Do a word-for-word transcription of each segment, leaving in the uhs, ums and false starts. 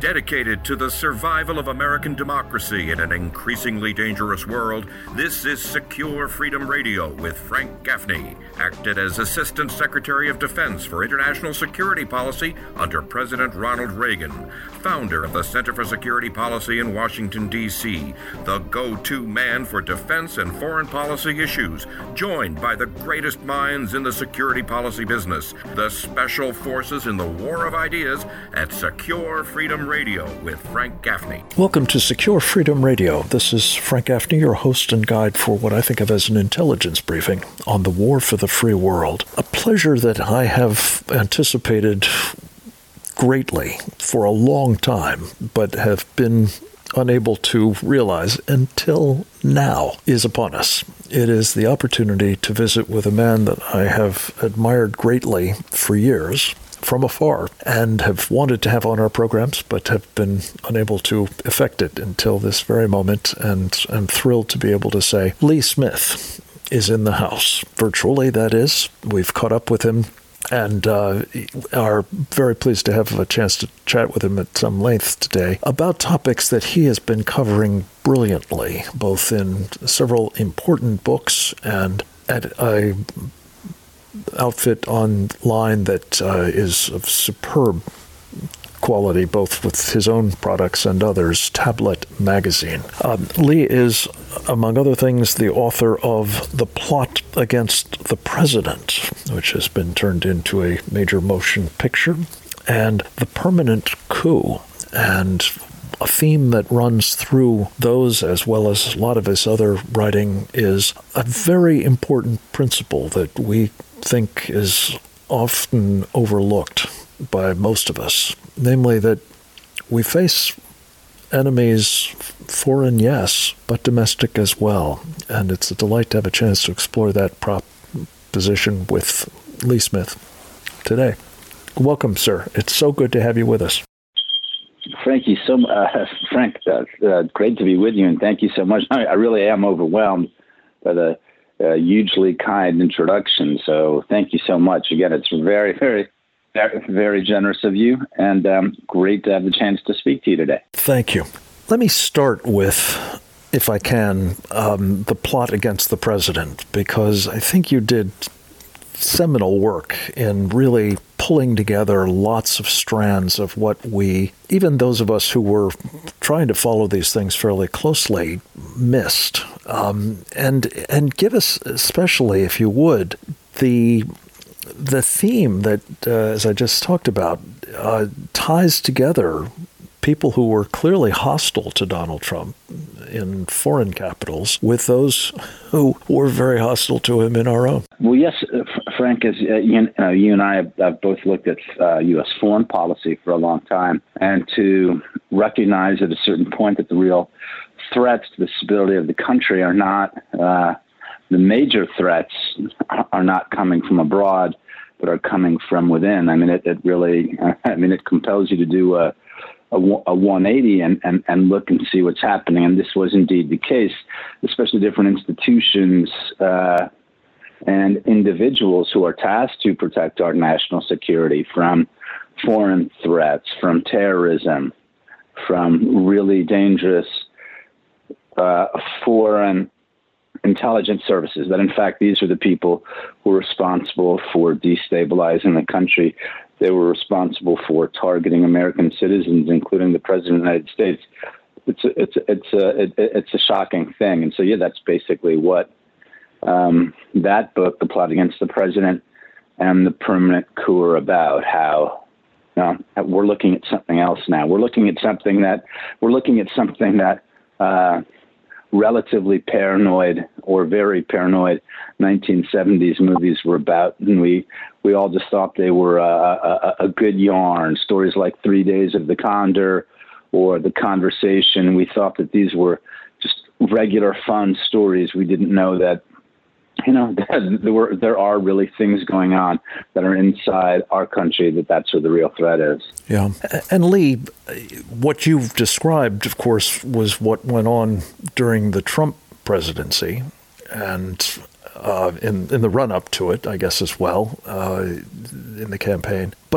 Dedicated to the survival of American democracy in an increasingly dangerous world, this is Secure Freedom Radio with Frank Gaffney, acted as Assistant Secretary of Defense for International Security Policy under President Ronald Reagan, founder of the Center for Security Policy in Washington, D C, the go-to man for defense and foreign policy issues, joined by the greatest minds in the security policy business, the special forces in the war of ideas at Secure Freedom Radio. Radio with Frank Gaffney. Welcome to Secure Freedom Radio. This is Frank Gaffney, your host and guide for what I think of as an intelligence briefing on the war for the free world. A pleasure that I have anticipated greatly for a long time, but have been unable to realize until now is upon us. It is the opportunity to visit with a man that I have admired greatly for years, from afar, and have wanted to have on our programs, but have been unable to effect it until this very moment, and I'm thrilled to be able to say Lee Smith is in the house, virtually, that is. We've caught up with him and uh, are very pleased to have a chance to chat with him at some length today about topics that he has been covering brilliantly, both in several important books and at a outfit online that uh, is of superb quality, both with his own products and others, Tablet Magazine. Um, Lee is, among other things, the author of The Plot Against the President, which has been turned into a major motion picture, and The Permanent Coup, and a theme that runs through those, as well as a lot of his other writing, is a very important principle that we think is often overlooked by most of us, namely that we face enemies, foreign, yes, but domestic as well. And it's a delight to have a chance to explore that proposition with Lee Smith today. Welcome, sir. It's so good to have you with us. Thank you so much, uh, Frank. Uh, uh, great to be with you, and thank you so much. I, I really am overwhelmed by the uh, hugely kind introduction. So thank you so much. Again, it's very, very, very, very generous of you, and um, great to have the chance to speak to you today. Thank you. Let me start with, if I can, um, the plot against the president, because I think you did seminal work in really pulling together lots of strands of what we, even those of us who were trying to follow these things fairly closely, missed. Um, and and give us, especially if you would, the the theme that, uh, as I just talked about, uh, ties together people who were clearly hostile to Donald Trump in foreign capitals with those who were very hostile to him in our own. Well, yes, uh, Frank, as uh, you, uh, you and I have, have both looked at uh, U S foreign policy for a long time, and to recognize at a certain point that the real threats to the stability of the country are not, uh, the major threats are not coming from abroad, but are coming from within. I mean, it, it really, I mean, it compels you to do a a one eighty and, and, and look and see what's happening. And this was indeed the case, especially different institutions uh, and individuals who are tasked to protect our national security from foreign threats, from terrorism, from really dangerous uh, foreign intelligence services, that in fact these are the people who are responsible for destabilizing the country. They were responsible for targeting American citizens, including the President of the United States. It's a, it's a, it's a, it, it's a shocking thing. And so, yeah, that's basically what um, that book, The Plot Against the President and The Permanent Coup, are about. How you know, we're looking at something else now. We're looking at something that we're looking at something that uh, relatively paranoid or very paranoid nineteen seventies movies were about, and we we all just thought they were a, a, a good yarn. Stories like Three Days of the Condor or The Conversation. We thought that these were just regular fun stories. We didn't know that, you know, there were there are really things going on that are inside our country, that that's where the real threat is. Yeah. And Lee, what you've described, of course, was what went on during the Trump presidency and uh, in, in the run-up to it, I guess, as well, uh, in the campaign. But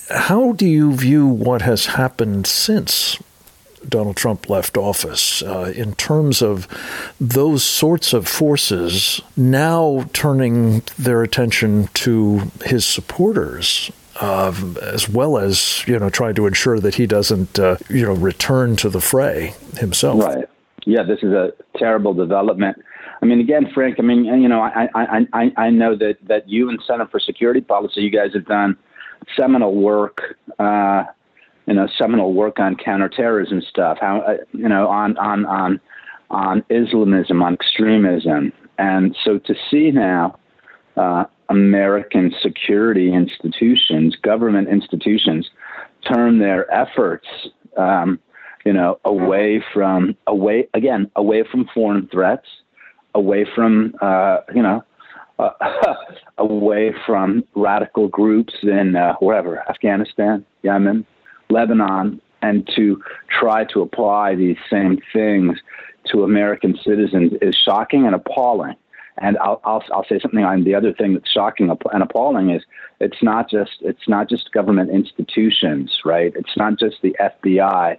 how do you view what has happened since Donald Trump left office uh, in terms of those sorts of forces now turning their attention to his supporters, uh, as well as, you know, trying to ensure that he doesn't, uh, you know, return to the fray himself? Right. Yeah, this is a terrible development. I mean, again, Frank, I mean, you know, I I, I, I know that, that you and Center for Security Policy, you guys have done seminal work, uh, you know, seminal work on counterterrorism stuff, how, uh, you know, on, on, on, on Islamism, on extremism. And so to see now uh, American security institutions, government institutions, turn their efforts, um, you know, away from, away, again, away from foreign threats, away from, uh, you know, uh, away from radical groups in uh, wherever, Afghanistan, Yemen, Lebanon, and to try to apply these same things to American citizens is shocking and appalling. And I'll, I'll, I'll say something on the other thing that's shocking and appalling is it's not just it's not just government institutions, right? It's not just the F B I.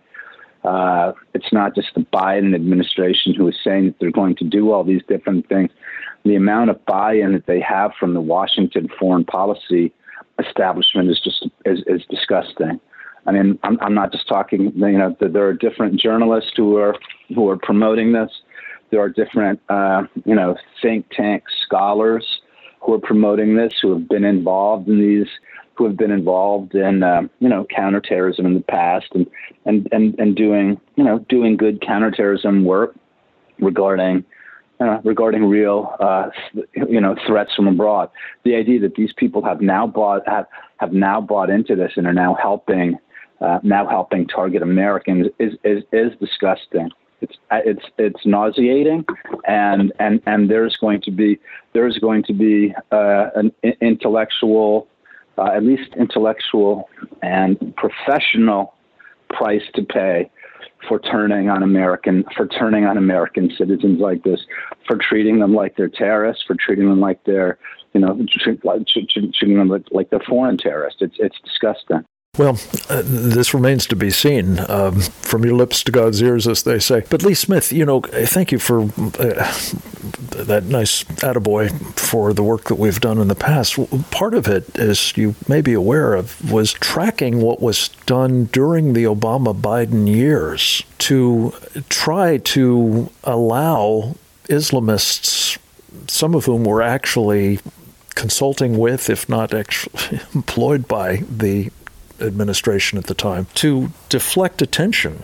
Uh, it's not just the Biden administration who is saying that they're going to do all these different things. The amount of buy-in that they have from the Washington foreign policy establishment is just is, is disgusting. I mean, I'm, I'm not just talking, you know, there are different journalists who are who are promoting this. There are different, uh, you know, think tank scholars who are promoting this, who have been involved in these, who have been involved in, uh, you know, counterterrorism in the past and, and, and, and doing, you know, doing good counterterrorism work regarding, uh, regarding real, uh, you know, threats from abroad. The idea that these people have now bought, have, have now bought into this and are now helping, Uh, now helping target Americans is, is, is disgusting. It's it's it's nauseating, and and and there's going to be there's going to be uh, an intellectual, uh, at least intellectual and professional price to pay for turning on American for turning on American citizens like this, for treating them like they're terrorists, for treating them like they're you know treating them like they're foreign terrorists. It's it's disgusting. Well, uh, this remains to be seen. Um, from your lips to God's ears, as they say. But Lee Smith, you know, thank you for uh, that nice attaboy for the work that we've done in the past. Part of it, as you may be aware of, was tracking what was done during the Obama-Biden years to try to allow Islamists, some of whom were actually consulting with, if not actually employed by, the administration at the time, to deflect attention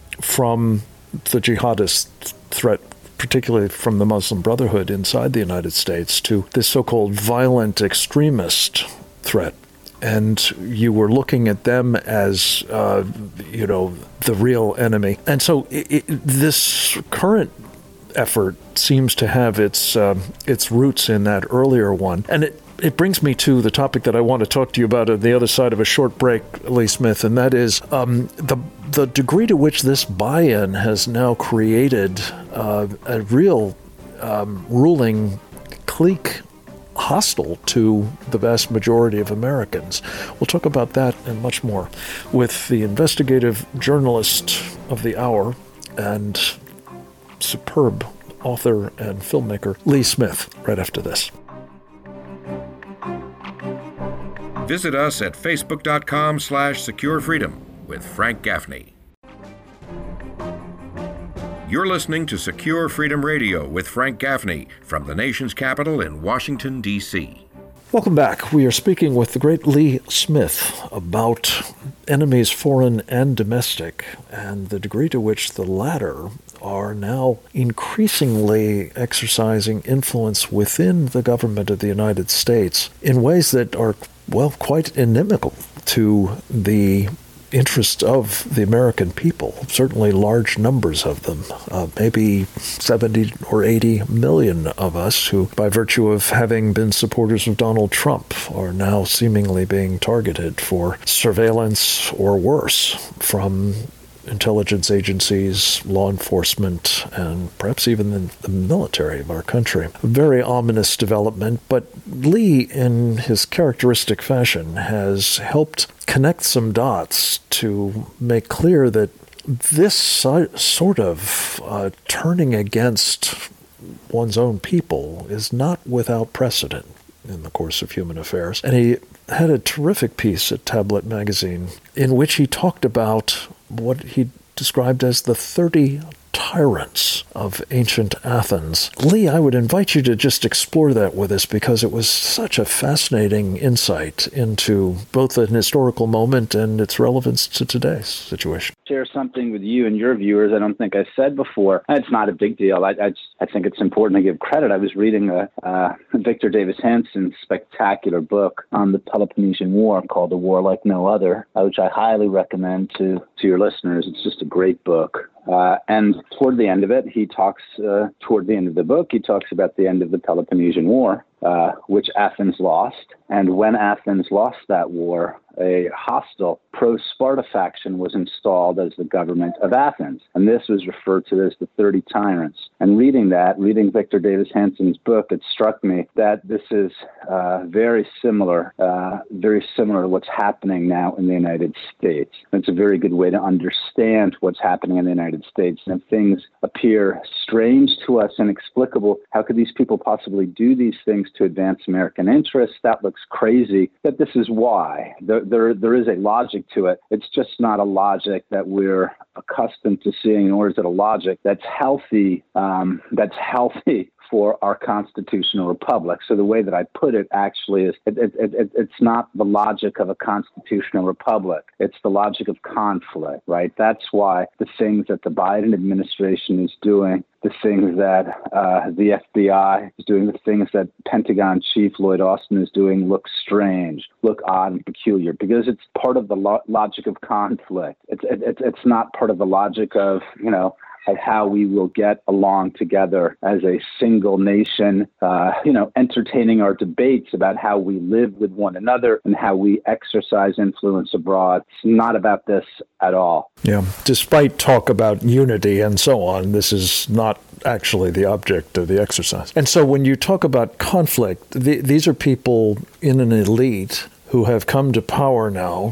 from the jihadist threat, particularly from the Muslim Brotherhood inside the United States, to this so-called violent extremist threat. And you were looking at them as, uh, you know, the real enemy. And so it, it, this current effort seems to have its uh, its roots in that earlier one. And it It brings me to the topic that I want to talk to you about on the other side of a short break, Lee Smith, and that is um, the the degree to which this buy-in has now created uh, a real um, ruling clique hostile to the vast majority of Americans. We'll talk about that and much more with the investigative journalist of the hour and superb author and filmmaker, Lee Smith, right after this. Visit us at facebook.com slash secure freedom with Frank Gaffney. You're listening to Secure Freedom Radio with Frank Gaffney from the nation's capital in Washington, D C Welcome back. We are speaking with the great Lee Smith about enemies foreign and domestic and the degree to which the latter are now increasingly exercising influence within the government of the United States in ways that are, well, quite inimical to the interests of the American people, certainly large numbers of them, uh, maybe seventy or eighty million of us who, by virtue of having been supporters of Donald Trump, are now seemingly being targeted for surveillance or worse from intelligence agencies, law enforcement, and perhaps even the, the military of our country. A very ominous development, but Lee, in his characteristic fashion, has helped connect some dots to make clear that this sort of uh, turning against one's own people is not without precedent in the course of human affairs. And he had a terrific piece at Tablet magazine in which he talked about what he described as the thirty tyrants of ancient Athens. Lee, I would invite you to just explore that with us because it was such a fascinating insight into both an historical moment and its relevance to today's situation. Share something with you and your viewers I don't think I said before. It's not a big deal. I, I, I think it's important to give credit. I was reading a, uh, Victor Davis Hanson's spectacular book on the Peloponnesian War called A War Like No Other, uh, which I highly recommend to, to your listeners. It's just a great book. Uh, and toward the end of it, he talks, uh, toward the end of the book, he talks about the end of the Peloponnesian War, uh, which Athens lost. And when Athens lost that war, a hostile pro-Sparta faction was installed as the government of Athens. And this was referred to as the thirty tyrants. And reading that, reading Victor Davis Hanson's book, it struck me that this is uh, very similar, uh, very similar to what's happening now in the United States. And it's a very good way to understand what's happening in the United States. And if things appear strange to us, inexplicable, how could these people possibly do these things to advance American interests? That looks crazy, but this is why. There, there, there is a logic to it. It's just not a logic that we're accustomed to seeing, nor is it a logic that's healthy, um, that's healthy for our constitutional republic. So the way that I put it actually is it, it, it, it's not the logic of a constitutional republic. It's the logic of conflict, right? That's why the things that the Biden administration is doing, the things that uh, the F B I is doing, the things that Pentagon Chief Lloyd Austin is doing look strange, look odd and peculiar, because it's part of the lo- logic of conflict. It's, it, it's not part of the logic of, you know, of how we will get along together as a single nation, uh, you know, entertaining our debates about how we live with one another and how we exercise influence abroad. It's not about this at all. Yeah, despite talk about unity and so on, this is not actually the object of the exercise. And so when you talk about conflict, th- these are people in an elite who have come to power now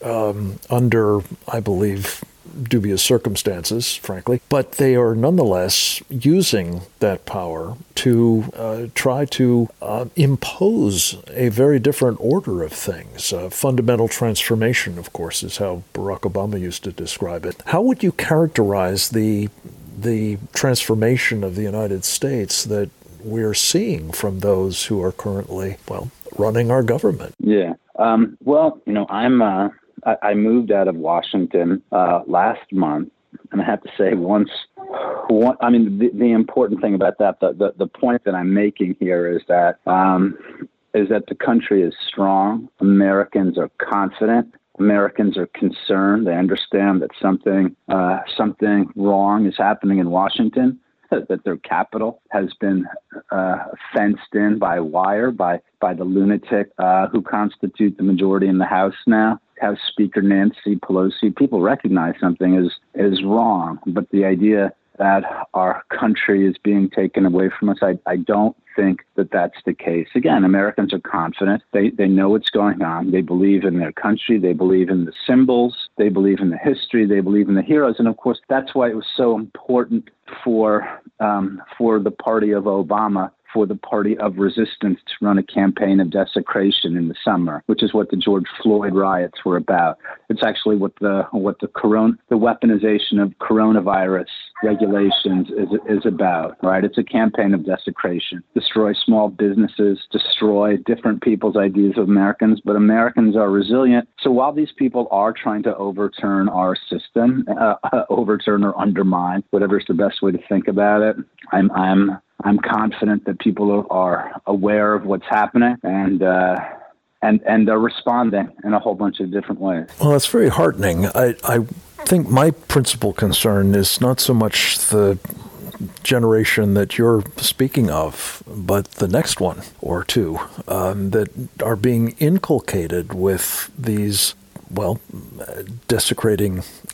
um, under, I believe, dubious circumstances, frankly, but they are nonetheless using that power to uh, try to uh, impose a very different order of things. Uh, fundamental transformation, of course, is how Barack Obama used to describe it. How would you characterize the the transformation of the United States that we're seeing from those who are currently, well, running our government? Yeah. Um, well, you know, I'm... Uh... I moved out of Washington uh, last month, and I have to say, once, one, I mean, the, the important thing about that, the, the, the point that I'm making here is that um, is that the country is strong. Americans are confident. Americans are concerned. They understand that something uh, something wrong is happening in Washington, that their capital has been uh, fenced in by wire by by the lunatic uh, who constitute the majority in the House now. House Speaker Nancy Pelosi. People recognize something is is wrong, but the idea that our country is being taken away from us, I, I don't think that that's the case. Again, Americans are confident. They they know what's going on. They believe in their country. They believe in the symbols. They believe in the history. They believe in the heroes. And of course, that's why it was so important for um, for the party of Obama, for the party of resistance to run a campaign of desecration in the summer, which is what the George Floyd riots were about. It's actually what the what the corona, the weaponization of coronavirus regulations is is about, right? It's a campaign of desecration. Destroy small businesses, destroy different people's ideas of Americans, but Americans are resilient. So while these people are trying to overturn our system, uh, uh, overturn or undermine, whatever's the best way to think about it, I'm I'm I'm confident that people are aware of what's happening and uh, and and are responding in a whole bunch of different ways. Well, that's very heartening. I, I think my principal concern is not so much the generation that you're speaking of, but the next one or two um, that are being inculcated with these, well, desecrating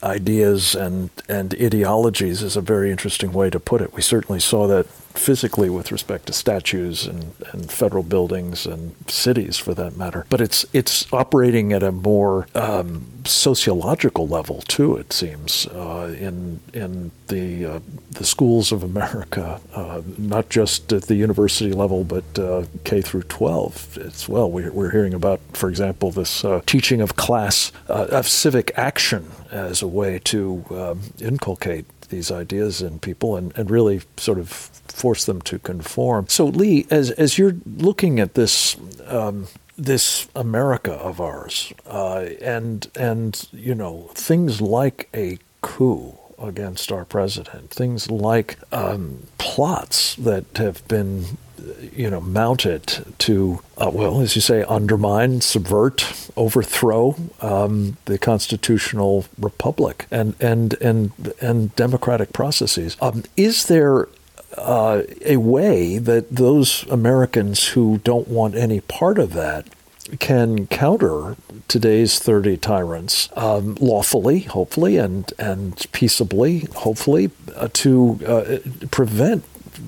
ideas and, and ideologies is a very interesting way to put it. We certainly saw that physically with respect to statues and, and federal buildings and cities, for that matter. But it's it's operating at a more um, sociological level too. It seems uh, in in the uh, the schools of America, uh, not just at the university level, but uh, K through twelve as well. We're, we're hearing about, for example, this uh, teaching of class uh, of civic action as a way to um, inculcate these ideas in people and, and really sort of force them to conform. So, Lee, as as you're looking at this um, this America of ours, uh, and and you know things like a coup against our president, things like um, plots that have been you know mounted to uh, well, as you say, undermine, subvert, overthrow um, the constitutional republic and and and and democratic processes. Um, is there Uh, a way that those Americans who don't want any part of that can counter today's thirty tyrants um, lawfully, hopefully, and and peaceably, hopefully, uh, to uh, prevent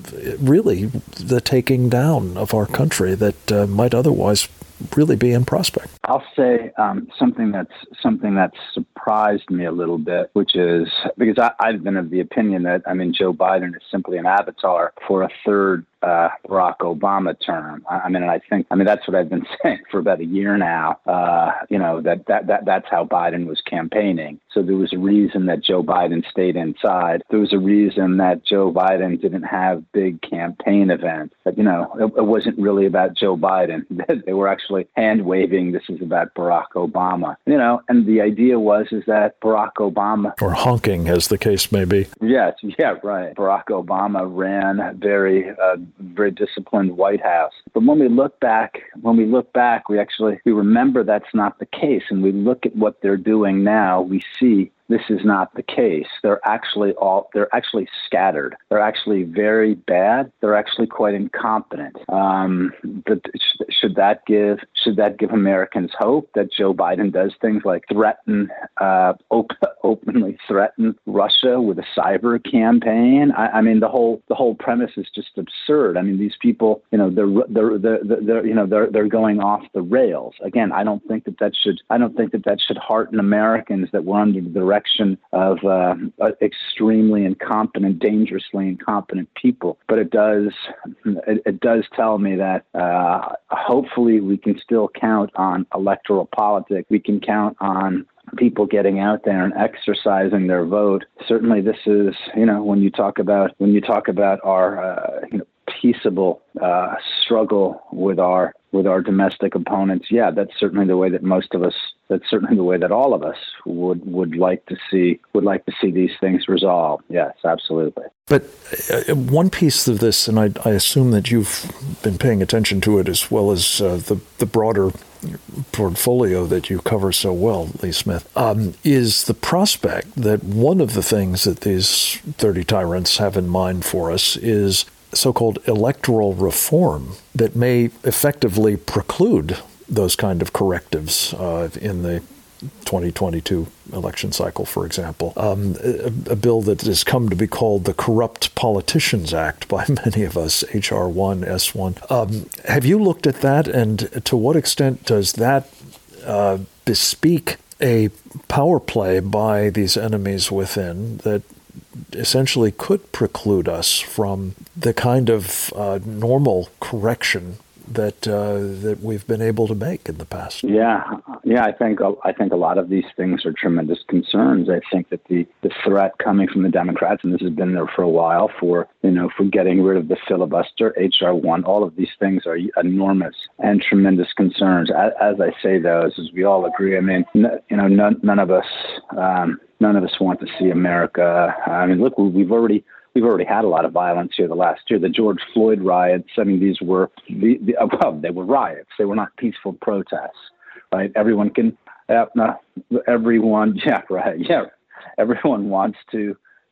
really the taking down of our country that uh, might otherwise really be in prospect? I'll say um, something that's something that's surprised me a little bit, which is because I, I've been of the opinion that I mean Joe Biden is simply an avatar for a third uh, Barack Obama term. I, I mean, and I think I mean that's what I've been saying for about a year now. Uh, you know that, that that that's how Biden was campaigning. So there was a reason that Joe Biden stayed inside. There was a reason that Joe Biden didn't have big campaign events. But you know, it, it wasn't really about Joe Biden. They were actually hand waving. This is about Barack Obama. You know, and the idea was is that Barack Obama, or honking, as the case may be. Yes, yeah, right. Barack Obama ran a very, uh, very disciplined White House. But when we look back, when we look back, we actually we remember that's not the case, and we look at what they're doing now. We see this is not the case. They're actually all, they're actually scattered. They're actually very bad. They're actually quite incompetent. Um, but should that give, should that give Americans hope that Joe Biden does things like threaten, uh, op- openly threaten Russia with a cyber campaign? I, I mean, the whole, the whole premise is just absurd. I mean, these people, you know, they're, they're, they're, they're you know, they're, they're going off the rails. Again, I don't think that that should, I don't think that that should hearten Americans that we're under the direction of uh, extremely incompetent, dangerously incompetent people. But it does it, it does tell me that uh, hopefully we can still count on electoral politics. We can count on people getting out there and exercising their vote. Certainly, this is you know when you talk about when you talk about our uh, you know, peaceable uh, struggle with our with our domestic opponents. Yeah, that's certainly the way that most of us. That's certainly the way that all of us would, would like to see would like to see these things resolved. Yes, absolutely. But uh, one piece of this, and I, I assume that you've been paying attention to it as well as uh, the the broader portfolio that you cover so well, Lee Smith, um, is the prospect that one of the things that these thirty tyrants have in mind for us is so-called electoral reform that may effectively preclude those kind of correctives uh, in the twenty twenty-two election cycle, for example. Um, a, a bill that has come to be called the Corrupt Politicians Act by many of us, H R one, S one. Um, have you looked at that, and to what extent does that uh, bespeak a power play by these enemies within that essentially could preclude us from the kind of uh, normal correction that uh, that we've been able to make in the past? Yeah, yeah. I think I think a lot of these things are tremendous concerns. I think that the, the threat coming from the Democrats, and this has been there for a while, for you know for getting rid of the filibuster, H R one, all of these things are enormous and tremendous concerns. As, as I say those, as we all agree. I mean, n- you know, none none of us um, none of us want to see America. I mean, look, we've already. We've already had a lot of violence here the last year. The George Floyd riots, I mean, these were, the, the, well, they were riots. They were not peaceful protests, right? Everyone can, uh, everyone, yeah, right, yeah. Everyone wants to,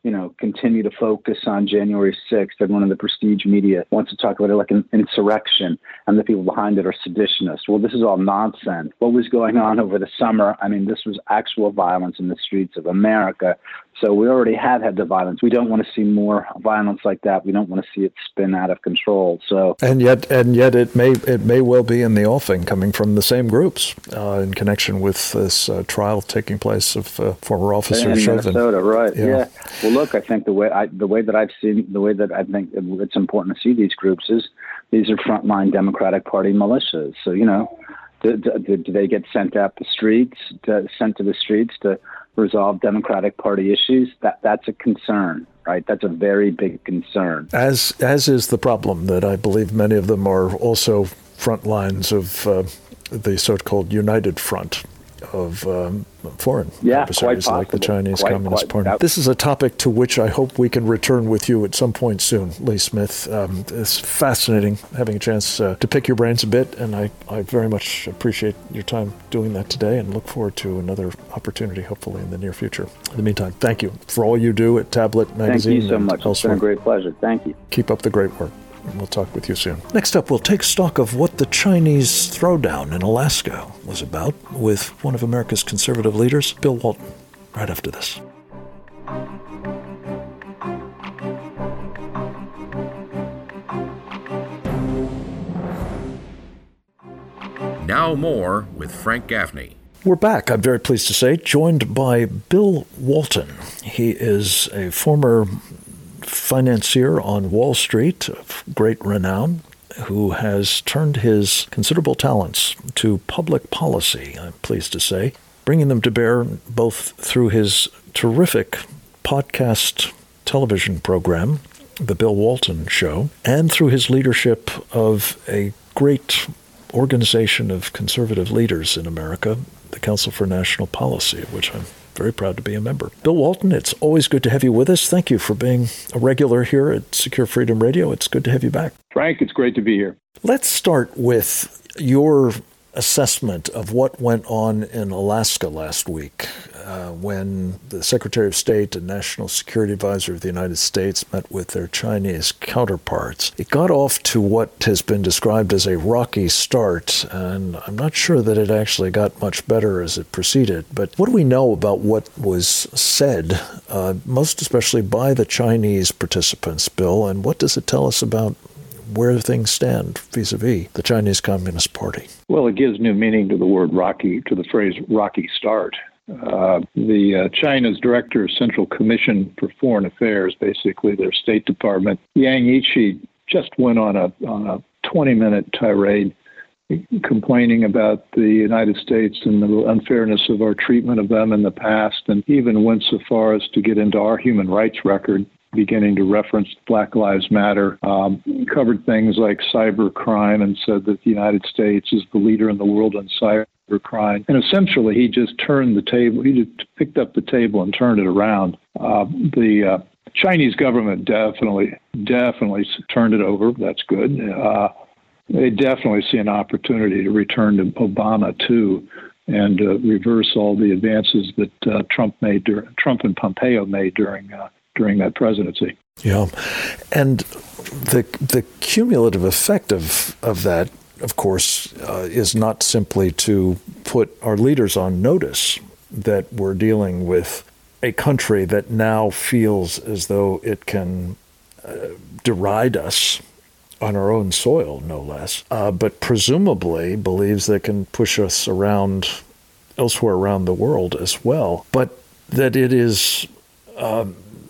you know, continue to focus on January sixth. Everyone in the prestige media wants to talk about it like an insurrection, and the people behind it are seditionists. Well, this is all nonsense. What was going on over the summer? I mean, this was actual violence in the streets of America. So we already have had the violence. We don't want to see more violence like that. We don't want to see it spin out of control. So and yet, and yet, it may it may well be in the offing, coming from the same groups uh, in connection with this uh, trial taking place of uh, former officer in Chauvin. Minnesota, right? Yeah. Yeah. Well, look, I think the way I the way that I've seen the way that I think it's important to see these groups is these are frontline Democratic Party militias. So you know, do, do, do they get sent out the streets, to, sent to the streets to resolve Democratic Party issues? That that's a concern, right? That's a very big concern. As as is the problem that I believe many of them are also front lines of uh, the so-called United Front of um, foreign yeah, adversaries like the Chinese quite, Communist quite, Party. that, this is a topic to which I hope we can return with you at some point soon, Lee Smith. Um, it's fascinating having a chance uh, to pick your brains a bit, and I, I very much appreciate your time doing that today and look forward to another opportunity, hopefully, in the near future. In the meantime, thank you for all you do at Tablet Magazine. Thank you so much. Elsewhere. It's been a great pleasure. Thank you. Keep up the great work. We'll talk with you soon. Next up, we'll take stock of what the Chinese throwdown in Alaska was about with one of America's conservative leaders, Bill Walton, right after this. Now more with Frank Gaffney. We're back, I'm very pleased to say, joined by Bill Walton. He is a former financier on Wall Street of great renown who has turned his considerable talents to public policy, I'm pleased to say, bringing them to bear both through his terrific podcast television program, The Bill Walton Show, and through his leadership of a great organization of conservative leaders in America, the Council for National Policy, of which I'm very proud to be a member. Bill Walton, it's always good to have you with us. Thank you for being a regular here at Secure Freedom Radio. It's good to have you back. Frank, it's great to be here. Let's start with your assessment of what went on in Alaska last week uh, when the Secretary of State and National Security Advisor of the United States met with their Chinese counterparts. It got off to what has been described as a rocky start, and I'm not sure that it actually got much better as it proceeded. But what do we know about what was said, uh, most especially by the Chinese participants, Bill, and what does it tell us about where things stand vis-a-vis the Chinese Communist Party? Well, it gives new meaning to the word rocky, to the phrase rocky start. Uh, the uh, China's Director of Central Commission for Foreign Affairs, basically their State Department, Yang Jiechi, just went on a on a twenty-minute tirade complaining about the United States and the unfairness of our treatment of them in the past, and even went so far as to get into our human rights record, beginning to reference Black Lives Matter, um, covered things like cyber crime and said that the United States is the leader in the world on cyber crime. And essentially, he just turned the table, he just picked up the table and turned it around. Uh, the uh, Chinese government definitely, definitely turned it over. That's good. Uh, they definitely see an opportunity to return to Obama, too, and uh, reverse all the advances that uh, Trump made, dur- Trump and Pompeo made during uh, during that presidency. Yeah. And the the cumulative effect of, of that, of course, uh, is not simply to put our leaders on notice that we're dealing with a country that now feels as though it can uh, deride us on our own soil, no less, uh, but presumably believes that can push us around elsewhere around the world as well, but that it is um,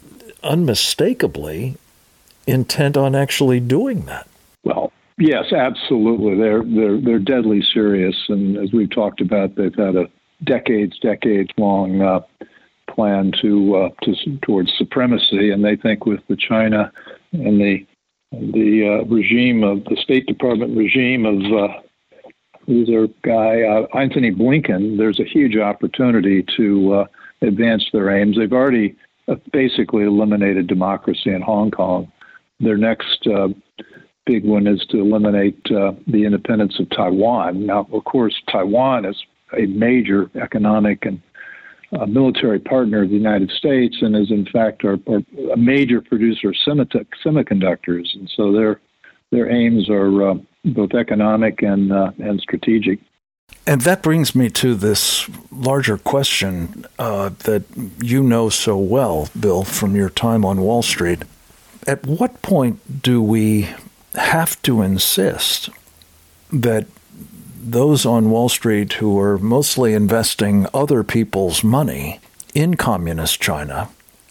unmistakably intent on actually doing that. Well, yes, absolutely. They're they're they're deadly serious, and as we've talked about, they've had a decades, decades long uh, plan to uh, to towards supremacy, and they think with the China and the the uh, regime of the State Department regime of uh, who's their guy uh, Anthony Blinken, there's a huge opportunity to uh, advance their aims. They've already basically eliminated democracy in Hong Kong. Their next uh, big one is to eliminate uh, the independence of Taiwan. Now, of course, Taiwan is a major economic and a military partner of the United States and is, in fact, our, our, a major producer of semiconductors. And so their their aims are uh, both economic and uh, and strategic. And that brings me to this larger question uh, that you know so well, Bill, from your time on Wall Street. At what point do we have to insist that those on Wall Street who are mostly investing other people's money in communist China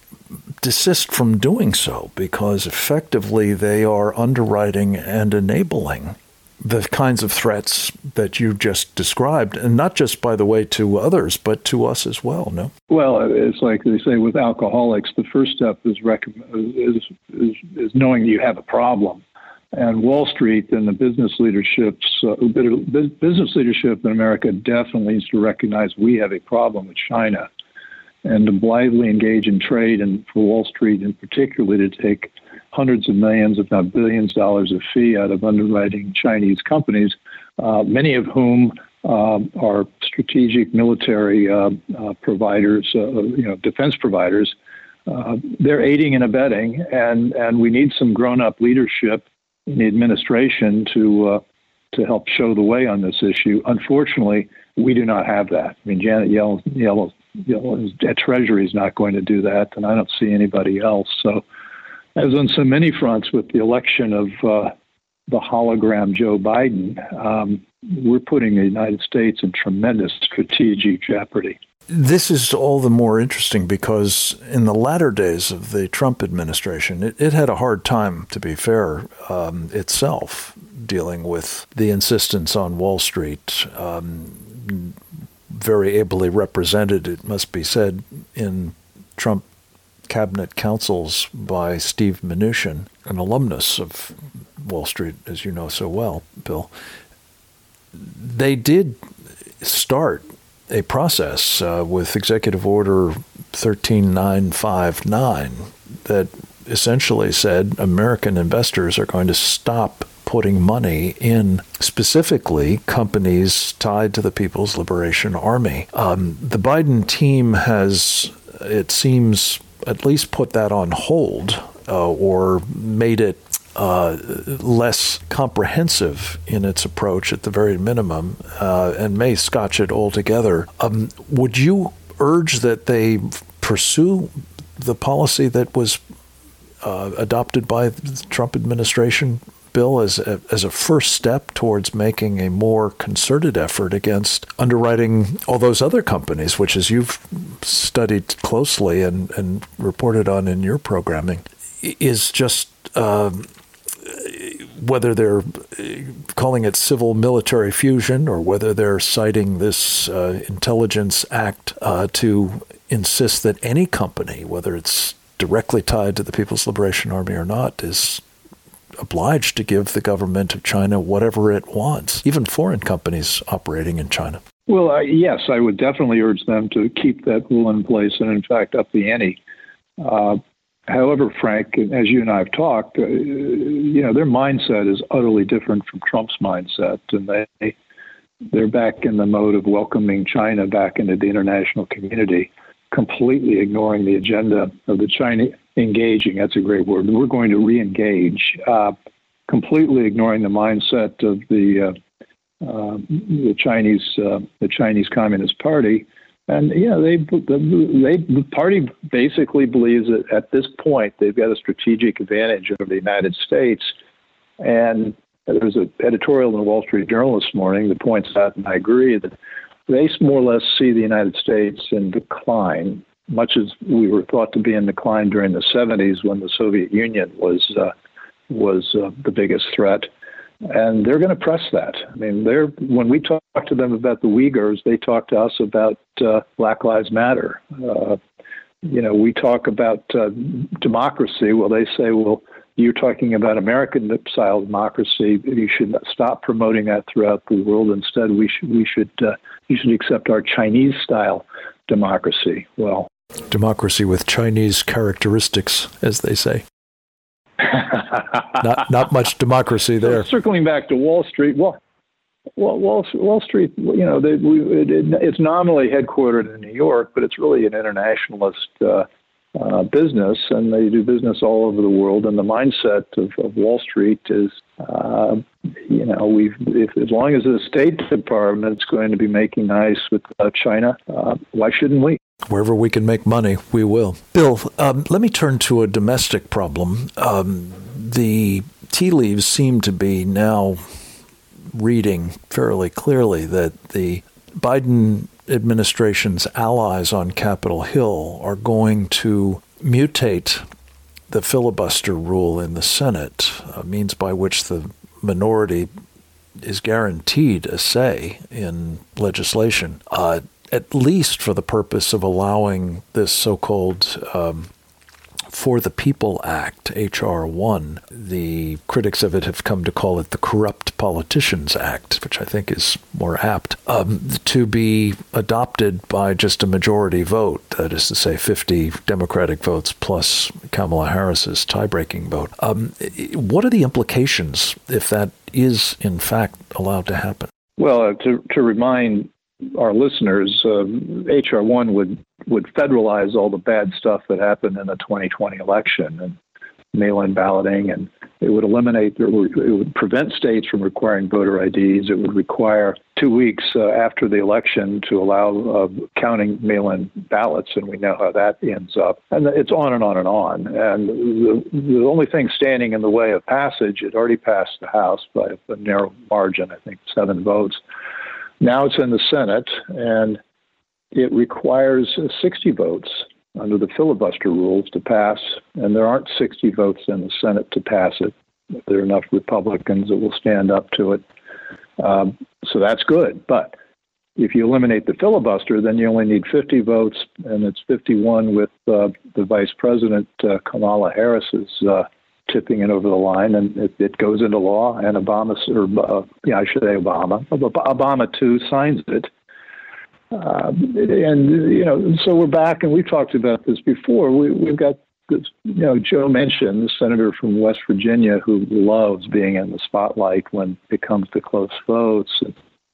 desist from doing so, because effectively they are underwriting and enabling the kinds of threats that you just described, and not just, by the way, to others, but to us as well, no? Well, it's like they say with alcoholics, the first step is, rec- is, is, is knowing you have a problem. And Wall Street and the business leaderships, uh, business leadership in America definitely needs to recognize we have a problem with China, and to blithely engage in trade, and for Wall Street in particular to take hundreds of millions, if not billions, dollars of fee out of underwriting Chinese companies, uh, many of whom uh, are strategic military uh, uh, providers, uh, you know, defense providers. Uh, they're aiding and abetting, and, and we need some grown-up leadership in the administration to uh, to help show the way on this issue. Unfortunately, we do not have that. I mean, Janet Yellen, Yellen, Yellen at Treasury is not going to do that, and I don't see anybody else. So, as on so many fronts with the election of uh, the hologram Joe Biden, um, we're putting the United States in tremendous strategic jeopardy. This is all the more interesting because in the latter days of the Trump administration, it, it had a hard time, to be fair, um, itself, dealing with the insistence on Wall Street, um, very ably represented, it must be said, in Trump cabinet councils by Steve Mnuchin, an alumnus of Wall Street, as you know so well, Bill. They did start a process uh, with Executive Order thirteen nine five nine that essentially said American investors are going to stop putting money in specifically companies tied to the People's Liberation Army. Um, the Biden team has, it seems, at least put that on hold uh, or made it Uh, less comprehensive in its approach at the very minimum, uh, and may scotch it altogether. Um, would you urge that they pursue the policy that was uh, adopted by the Trump administration, Bill, as a, as a first step towards making a more concerted effort against underwriting all those other companies, which, as you've studied closely and, and reported on in your programming, is just uh, whether they're calling it civil-military fusion or whether they're citing this uh, Intelligence Act uh, to insist that any company, whether it's directly tied to the People's Liberation Army or not, is obliged to give the government of China whatever it wants, even foreign companies operating in China. Well, uh, yes, I would definitely urge them to keep that rule in place and, in fact, up the ante. Uh, However, Frank, as you and I have talked, uh, you know, their mindset is utterly different from Trump's mindset, and they they're back in the mode of welcoming China back into the international community, completely ignoring the agenda of the China engaging. That's a great word. We're going to re-engage, uh, completely ignoring the mindset of the uh, uh, the Chinese uh, the Chinese Communist Party. And, you know, they, they, the party basically believes that at this point they've got a strategic advantage over the United States. And there was an editorial in the Wall Street Journal this morning that points out, and I agree, that they more or less see the United States in decline, much as we were thought to be in decline during the seventies when the Soviet Union was uh, was uh, the biggest threat. And they're going to press that. I mean, they're when we talk to them about the Uyghurs, they talk to us about uh, Black Lives Matter. Uh, you know, we talk about uh, democracy. Well, they say, well, you're talking about American-style democracy. You should stop promoting that throughout the world. Instead, we should we should uh, you should accept our Chinese-style democracy. Well, democracy with Chinese characteristics, as they say. not not much democracy there. So circling back to Wall Street, well, Well, Wall, Wall Street, you know, they, we, it, it's nominally headquartered in New York, but it's really an internationalist uh, uh, business, and they do business all over the world. And the mindset of, of Wall Street is, uh, you know, we've if, as long as the State Department is going to be making nice with uh, China, uh, why shouldn't we? Wherever we can make money, we will. Bill, um, let me turn to a domestic problem. Um, the tea leaves seem to be now reading fairly clearly that the Biden administration's allies on Capitol Hill are going to mutate the filibuster rule in the Senate, a means by which the minority is guaranteed a say in legislation, uh, at least for the purpose of allowing this so-called um, For the People Act, H R one. The critics of it have come to call it the Corrupt Politicians Act, which I think is more apt, um, to be adopted by just a majority vote, that is to say fifty Democratic votes plus Kamala Harris's tie-breaking vote. Um, what are the implications if that is, in fact, allowed to happen? Well, uh, to, to remind our listeners, uh, H R one would, would federalize all the bad stuff that happened in the twenty twenty election and mail-in balloting, and it would eliminate, it would, it would prevent states from requiring voter I Ds. It would require two weeks uh, after the election to allow uh, counting mail-in ballots, and we know how that ends up. And it's on and on and on. And the, the only thing standing in the way of passage, it already passed the House by a narrow margin, I think seven votes. Now it's in the Senate, and it requires sixty votes under the filibuster rules to pass, and there aren't sixty votes in the Senate to pass it. There are enough Republicans that will stand up to it. Um, so that's good. But if you eliminate the filibuster, then you only need fifty votes, and it's fifty-one with uh, the Vice President, uh, Kamala Harris, is uh, tipping it over the line, and it, it goes into law, and Obama, or uh, yeah, I should say Obama, Obama too signs it. Uh, and, you know, so we're back, and we've talked about this before. We, we've got, this, you know, Joe mentioned the senator from West Virginia who loves being in the spotlight when it comes to close votes. And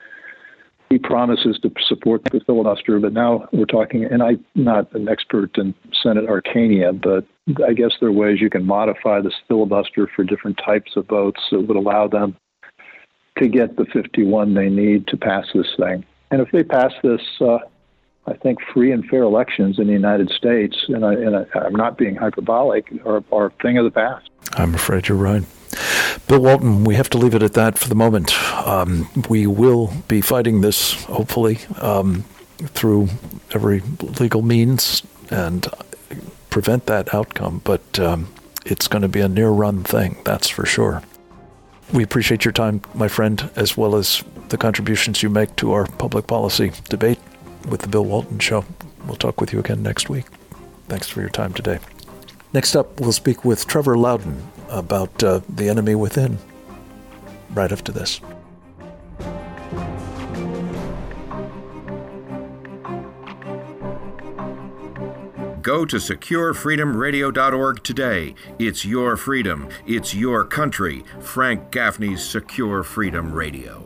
he promises to support the filibuster, but now we're talking, and I'm not an expert in Senate arcana, but I guess there are ways you can modify this filibuster for different types of votes that would allow them to get the fifty-one they need to pass this thing. And if they pass this, uh, I think free and fair elections in the United States, and, I, and I, I'm not being hyperbolic, are, are a thing of the past. I'm afraid you're right. Bill Walton, we have to leave it at that for the moment. Um, we will be fighting this, hopefully, um, through every legal means and prevent that outcome. But um, it's going to be a near-run thing, that's for sure. We appreciate your time, my friend, as well as the contributions you make to our public policy debate with the Bill Walton Show. We'll talk with you again next week. Thanks for your time today. Next up, we'll speak with Trevor Loudon about uh, the enemy within, right after this. Go to secure freedom radio dot org today. It's your freedom. It's your country. Frank Gaffney's Secure Freedom Radio.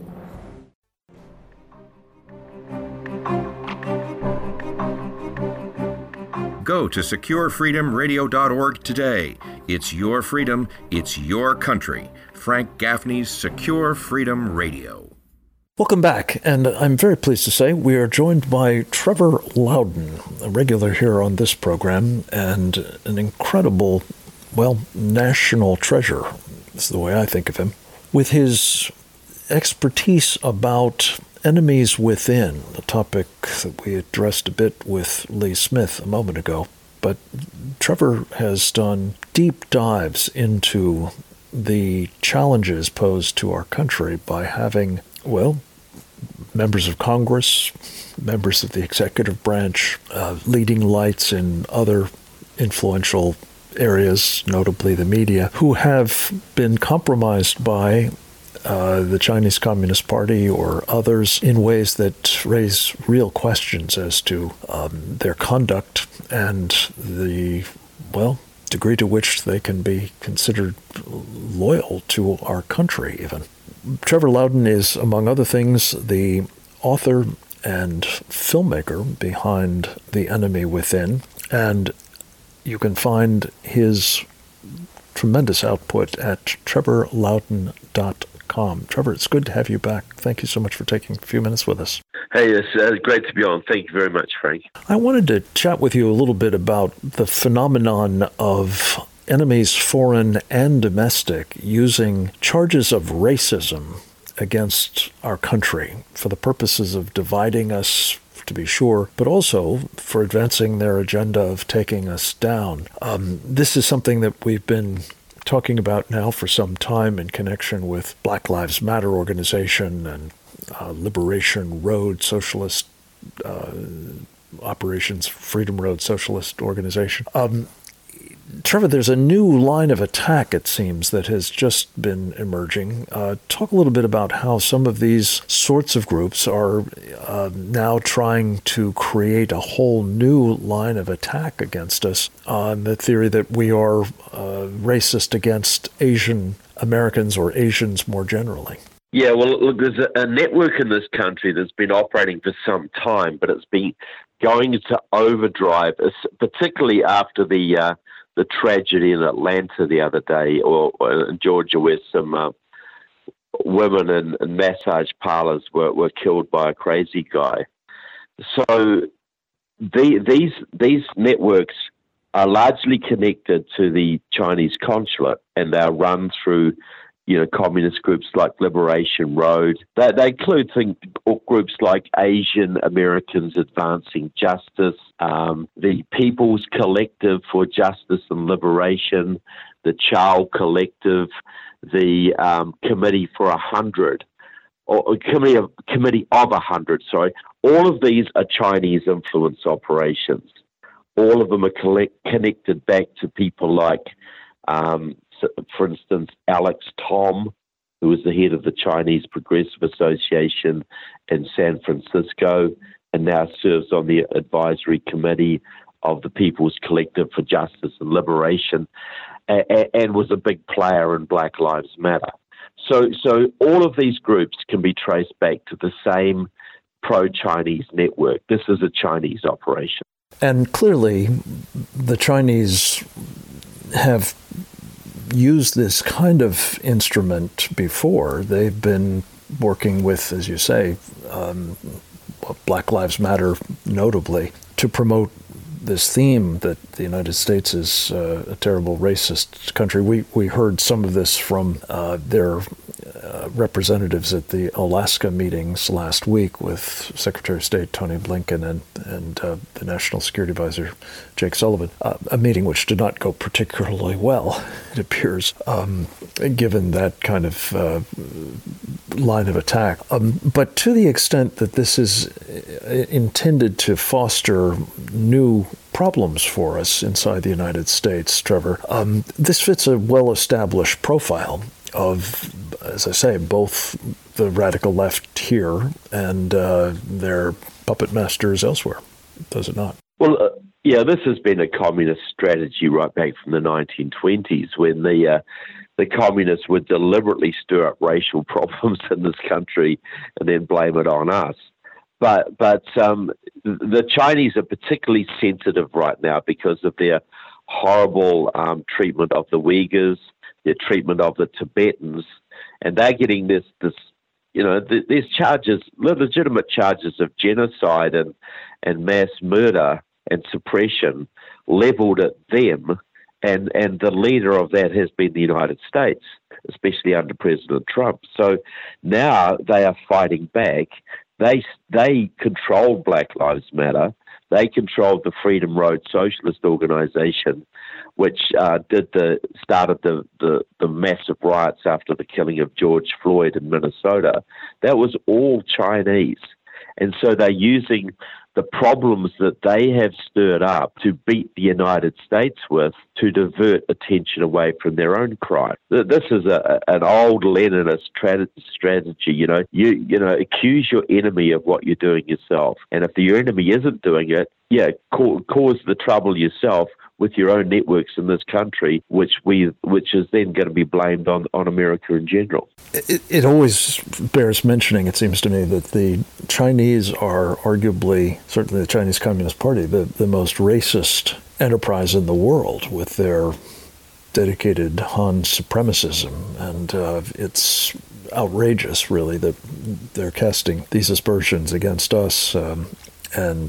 Go to secure freedom radio dot org today. It's your freedom. It's your country. Frank Gaffney's Secure Freedom Radio. Welcome back, and I'm very pleased to say we are joined by Trevor Loudon, a regular here on this program, and an incredible, well, national treasure, is the way I think of him, with his expertise about enemies within, a topic that we addressed a bit with Lee Smith a moment ago. But Trevor has done deep dives into the challenges posed to our country by having, well, members of Congress, members of the executive branch, uh, leading lights in other influential areas, notably the media, who have been compromised by uh, the Chinese Communist Party or others in ways that raise real questions as to um, their conduct and the, well, degree to which they can be considered loyal to our country even. Trevor Loudon is, among other things, the author and filmmaker behind The Enemy Within, and you can find his tremendous output at trevor loudon dot com. Trevor, it's good to have you back. Thank you so much for taking a few minutes with us. Hey, it's uh, great to be on. Thank you very much, Frank. I wanted to chat with you a little bit about the phenomenon of enemies, foreign and domestic, using charges of racism against our country for the purposes of dividing us, to be sure, but also for advancing their agenda of taking us down. Um, this is something that we've been talking about now for some time in connection with Black Lives Matter organization and uh, Liberation Road Socialist uh, Operations Freedom Road Socialist organization. Um, Trevor, there's a new line of attack, it seems, that has just been emerging. Uh, talk a little bit about how some of these sorts of groups are uh, now trying to create a whole new line of attack against us on the theory that we are uh, racist against Asian Americans or Asians more generally. Yeah, well, look, there's a, a network in this country that's been operating for some time, but it's been going into overdrive, particularly after the uh, the tragedy in Atlanta the other day, or, or in Georgia, where some uh, women in, in massage parlors were, were killed by a crazy guy. So the, these these networks are largely connected to the Chinese consulate, and they're run through, you know, communist groups like Liberation Road. They, they include things, groups like Asian Americans Advancing Justice, um, the People's Collective for Justice and Liberation, the Child Collective, the um, Committee for a Hundred, or Committee of Committee of a Hundred. Sorry, all of these are Chinese influence operations. All of them are collect, connected back to people like, Um, for instance, Alex Tom, who was the head of the Chinese Progressive Association in San Francisco and now serves on the advisory committee of the People's Collective for Justice and Liberation, and, and was a big player in Black Lives Matter. So, so all of these groups can be traced back to the same pro-Chinese network. This is a Chinese operation. And clearly, the Chinese have used this kind of instrument before. They've been working with, as you say, um, Black Lives Matter notably, to promote this theme that the United States is uh, a terrible racist country. We we heard some of this from uh, their uh, representatives at the Alaska meetings last week with Secretary of State Tony Blinken and, and uh, the National Security Advisor Jake Sullivan, uh, a meeting which did not go particularly well, it appears, um, given that kind of uh, line of attack. Um, but to the extent that this is intended to foster new problems for us inside the United States, Trevor, um, this fits a well-established profile of, as I say, both the radical left here and uh, their puppet masters elsewhere, does it not? Well, uh, yeah, this has been a communist strategy right back from the nineteen twenties, when the uh, the communists would deliberately stir up racial problems in this country and then blame it on us. But but um, the Chinese are particularly sensitive right now because of their horrible um, treatment of the Uyghurs, their treatment of the Tibetans, and they're getting this this you know th- there's charges, legitimate charges of genocide and and mass murder and suppression leveled at them, and and the leader of that has been the United States, especially under President Trump. So now they are fighting back. They they controlled Black Lives Matter. They controlled the Freedom Road Socialist Organization, which uh, did the started the, the the massive riots after the killing of George Floyd in Minnesota. That was all Chinese, and so they're using the problems that they have stirred up to beat the United States with to divert attention away from their own crime. This is a, an old Leninist strategy. You know, you you know, accuse your enemy of what you're doing yourself, and if your enemy isn't doing it, yeah, cause the trouble yourself with your own networks in this country, which we which is then going to be blamed on, on America in general. It, it always bears mentioning, it seems to me, that the Chinese are arguably, certainly the Chinese Communist Party, the, the most racist enterprise in the world with their dedicated Han supremacism. And uh, it's outrageous, really, that they're casting these aspersions against us um, and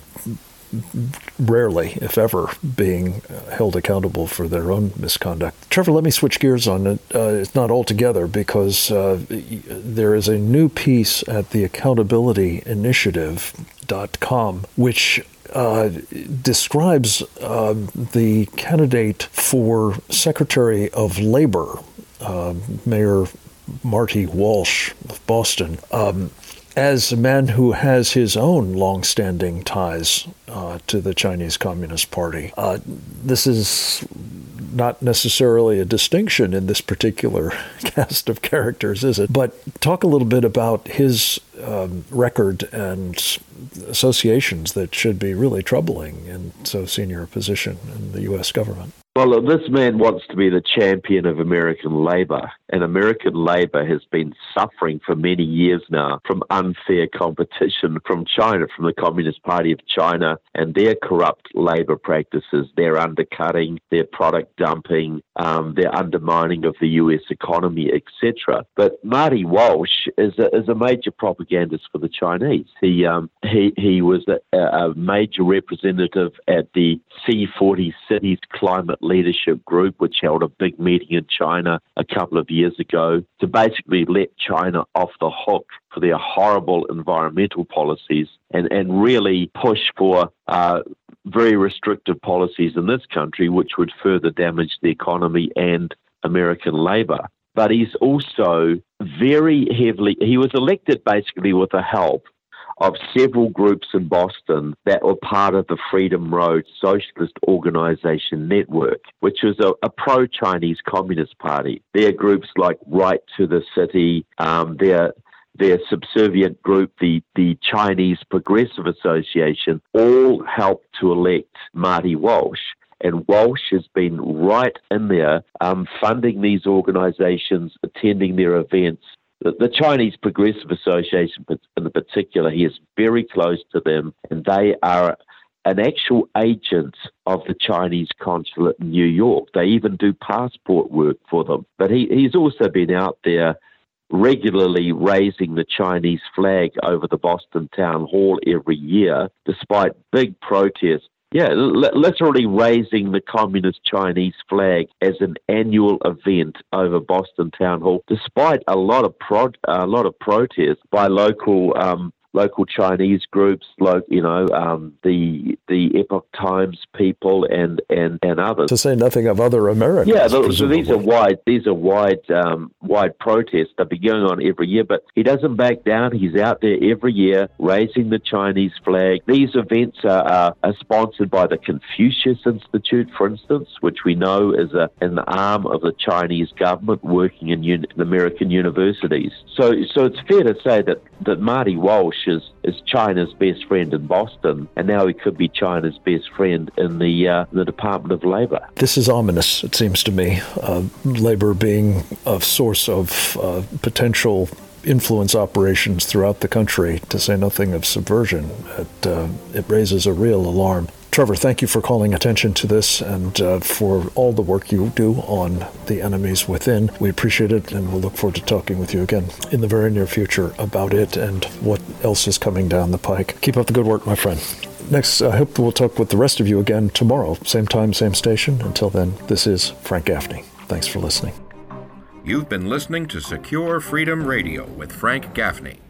rarely, if ever, being held accountable for their own misconduct. Trevor, let me switch gears on it. Uh, it's not altogether, because uh, there is a new piece at the accountability initiative dot com which uh, describes uh, the candidate for Secretary of Labor, uh, Mayor Marty Walsh of Boston, um, as a man who has his own long-standing ties uh, to the Chinese Communist Party. Uh, this is not necessarily a distinction in this particular cast of characters, is it? But talk a little bit about his um, record and associations that should be really troubling in so senior a position in the U S government. Well, this man wants to be the champion of American labor, and American labor has been suffering for many years now from unfair competition from China, from the Communist Party of China and their corrupt labor practices, their undercutting, their product dumping, um, their undermining of the U S economy, et cetera. But Marty Walsh is a, is a major propagandist for the Chinese. He um, he he was a, a major representative at the C forty Cities Climate Leadership Group, which held a big meeting in China a couple of years ago to basically let China off the hook for their horrible environmental policies and, and really push for uh, very restrictive policies in this country, which would further damage the economy and American labor. But he's also very heavily, he was elected basically with the help of several groups in Boston that were part of the Freedom Road Socialist Organization Network, which was a, a pro-Chinese Communist Party. Their groups like Right to the City, um, their their subservient group, the, the Chinese Progressive Association, all helped to elect Marty Walsh. And Walsh has been right in there um, funding these organizations, attending their events. The, the Chinese Progressive Association in particular, he is very close to them, and they are an actual agent of the Chinese consulate in New York. They even do passport work for them. But he, he's also been out there regularly raising the Chinese flag over the Boston Town Hall every year, despite big protests. Yeah, l- literally raising the Communist Chinese flag as an annual event over Boston Town Hall, despite a lot of pro- a lot of protests by local um, local Chinese groups, like you know um, the the Epoch Times people and, and, and others. To say nothing of other Americans. Yeah, so these are wide these are wide um, wide protests that be going on every year. But he doesn't back down. He's out there every year raising the Chinese flag. These events are, are, are sponsored by the Confucius Institute, for instance, which we know is a, an arm of the Chinese government working in, un, in American universities. So so it's fair to say that, that Marty Walsh is, is China's best friend in Boston, and now he could be China's best friend in the uh, the Department of Labor. This is ominous, it seems to me. Uh, labor being a source of uh, potential influence operations throughout the country, to say nothing of subversion. It, uh, it raises a real alarm. Trevor, thank you for calling attention to this and uh, for all the work you do on the enemies within. We appreciate it, and we'll look forward to talking with you again in the very near future about it and what else is coming down the pike. Keep up the good work, my friend. Next, I hope we'll talk with the rest of you again tomorrow, same time, same station. Until then, this is Frank Gaffney. Thanks for listening. You've been listening to Secure Freedom Radio with Frank Gaffney.